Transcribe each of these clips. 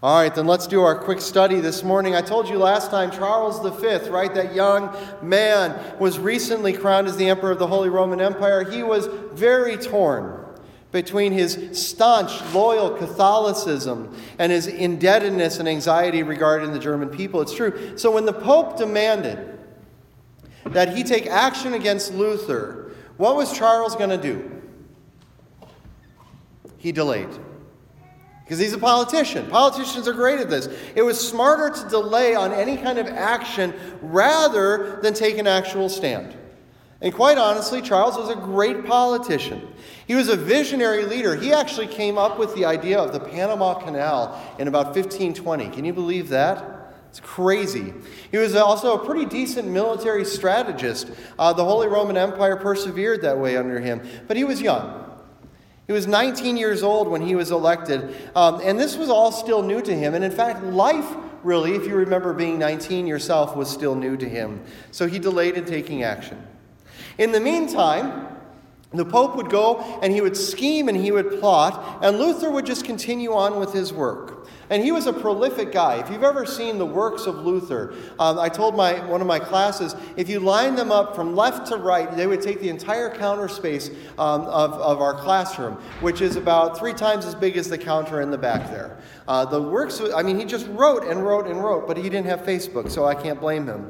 All right, then let's do our quick study this morning. I told you last time, Charles V, right, that young man was recently crowned as the Emperor of the Holy Roman Empire. He was very torn between his staunch, loyal Catholicism and his indebtedness and anxiety regarding the German people. It's true. So when the Pope demanded that he take action against Luther, what was Charles going to do? He delayed. Because he's a politician. Politicians are great at this. It was smarter to delay on any kind of action rather than take an actual stand. And quite honestly, Charles was a great politician. He was a visionary leader. He actually came up with the idea of the Panama Canal in about 1520. Can you believe that? It's crazy. He was also a pretty decent military strategist. The Holy Roman Empire persevered that way under him. But he was young. He was 19 years old when he was elected, and this was all still new to him. And in fact, life, really, if you remember being 19 yourself, was still new to him. So he delayed in taking action. In the meantime, the Pope would go and he would scheme and he would plot, and Luther would just continue on with his work. And he was a prolific guy. If you've ever seen the works of Luther, I told one of my classes, if you line them up from left to right, they would take the entire counter space of our classroom, which is about 3 times as big as the counter in the back there. The works, he just wrote and wrote and wrote, but he didn't have Facebook, so I can't blame him.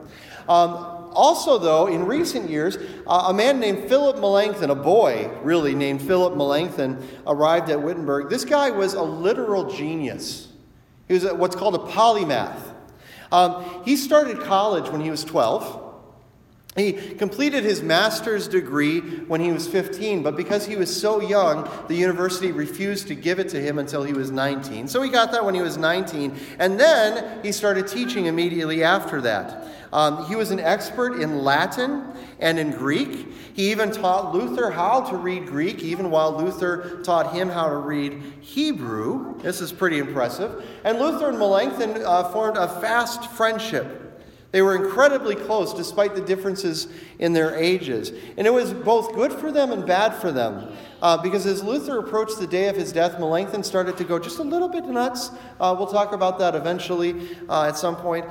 Also, though, in recent years, a man named Philip Melanchthon, a boy really named Philip Melanchthon, arrived at Wittenberg. This guy was a literal genius. He was what's called a polymath. He started college when he was 12. He completed his master's degree when he was 15, but because he was so young, the university refused to give it to him until he was 19. So he got that when he was 19, and then he started teaching immediately after that. He was an expert in Latin and in Greek. He even taught Luther how to read Greek, even while Luther taught him how to read Hebrew. This is pretty impressive. And Luther and Melanchthon formed a fast friendship. They were incredibly close despite the differences in their ages. And it was both good for them and bad for them. Because as Luther approached the day of his death, Melanchthon started to go just a little bit nuts. We'll talk about that eventually at some point.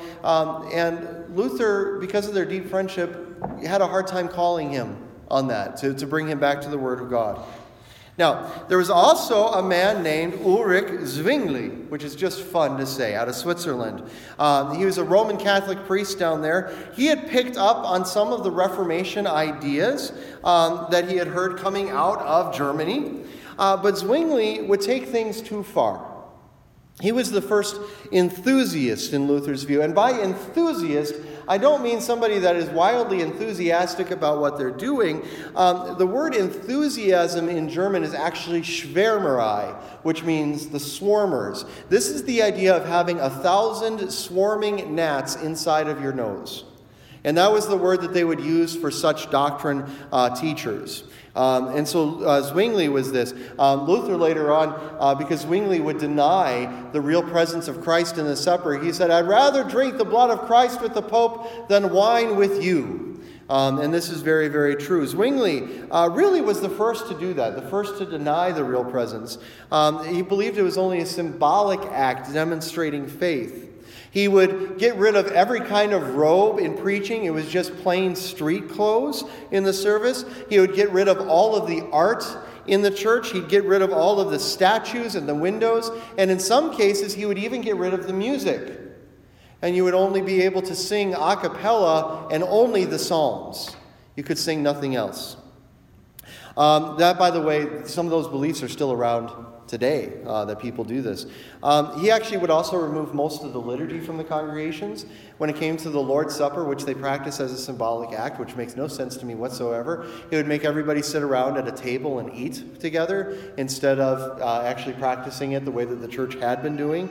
And Luther, because of their deep friendship, had a hard time calling him on that, to bring him back to the Word of God. Now, there was also a man named Ulrich Zwingli, which is just fun to say, out of Switzerland. He was a Roman Catholic priest down there. He had picked up on some of the Reformation ideas that he had heard coming out of Germany. But Zwingli would take things too far. He was the first enthusiast in Luther's view. And by enthusiast, I don't mean somebody that is wildly enthusiastic about what they're doing. The word enthusiasm in German is actually Schwärmerei, which means the swarmers. This is the idea of having 1,000 swarming gnats inside of your nose. And that was the word that they would use for such doctrine teachers. And so Zwingli was this. Luther later on, because Zwingli would deny the real presence of Christ in the supper, he said, "I'd rather drink the blood of Christ with the Pope than wine with you." And this is very, very true. Zwingli really was the first to do that, the first to deny the real presence. He believed it was only a symbolic act demonstrating faith. He would get rid of every kind of robe in preaching. It was just plain street clothes in the service. He would get rid of all of the art in the church. He'd get rid of all of the statues and the windows. And in some cases, he would even get rid of the music. And you would only be able to sing a cappella and only the Psalms. You could sing nothing else. That, by the way, some of those beliefs are still around today, that people do this. He actually would also remove most of the liturgy from the congregations when it came to the Lord's Supper, which they practice as a symbolic act, which makes no sense to me whatsoever. He would make everybody sit around at a table and eat together instead of actually practicing it the way that the church had been doing.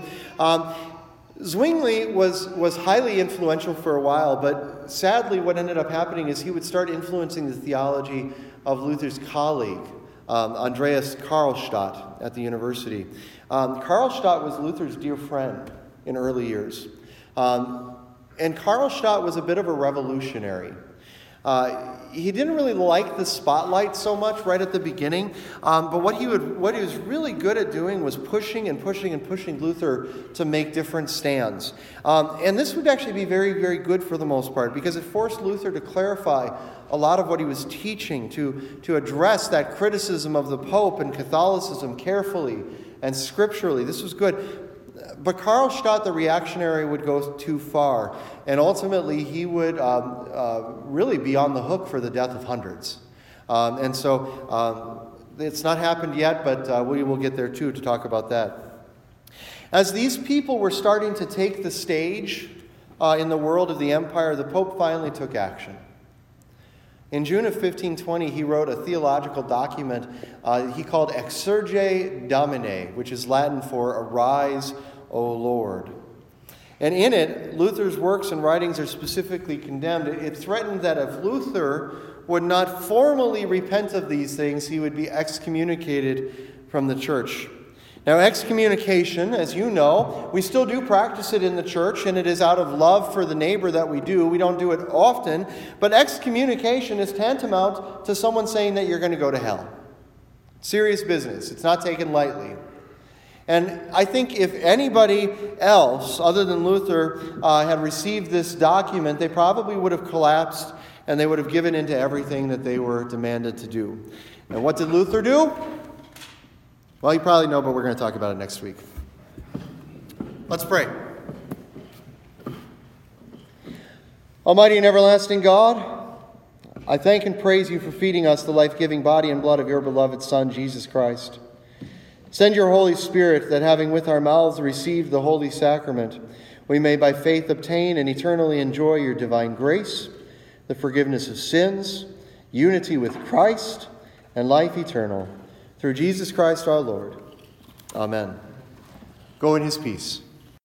Zwingli was highly influential for a while, but sadly what ended up happening is he would start influencing the theology of Luther's colleague, Andreas Karlstadt at the university. Karlstadt was Luther's dear friend in early years. And Karlstadt was a bit of a revolutionary. He didn't really like the spotlight so much right at the beginning, but what he was really good at doing was pushing Luther to make different stands. And this would actually be very, very good for the most part, because it forced Luther to clarify a lot of what he was teaching, to address that criticism of the Pope and Catholicism carefully and scripturally. This was good. But Karlstadt, the reactionary, would go too far, and ultimately he would really be on the hook for the death of hundreds. And so it's not happened yet, but we will get there too to talk about that. As these people were starting to take the stage in the world of the empire, the Pope finally took action. In June of 1520, he wrote a theological document he called Exsurge Domine, which is Latin for Arise, O Lord. And in it, Luther's works and writings are specifically condemned. It threatened that if Luther would not formally repent of these things, he would be excommunicated from the church. Now, excommunication, as you know, we still do practice it in the church, and it is out of love for the neighbor that we do. We don't do it often, but excommunication is tantamount to someone saying that you're going to go to hell. Serious business. It's not taken lightly. And I think if anybody else, other than Luther, had received this document, they probably would have collapsed, and they would have given in to everything that they were demanded to do. And what did Luther do? Well, you probably know, but we're going to talk about it next week. Let's pray. Almighty and everlasting God, I thank and praise you for feeding us the life-giving body and blood of your beloved Son, Jesus Christ. Send your Holy Spirit that, having with our mouths received the holy sacrament, we may by faith obtain and eternally enjoy your divine grace, the forgiveness of sins, unity with Christ, and life eternal. Through Jesus Christ our Lord. Amen. Go in his peace.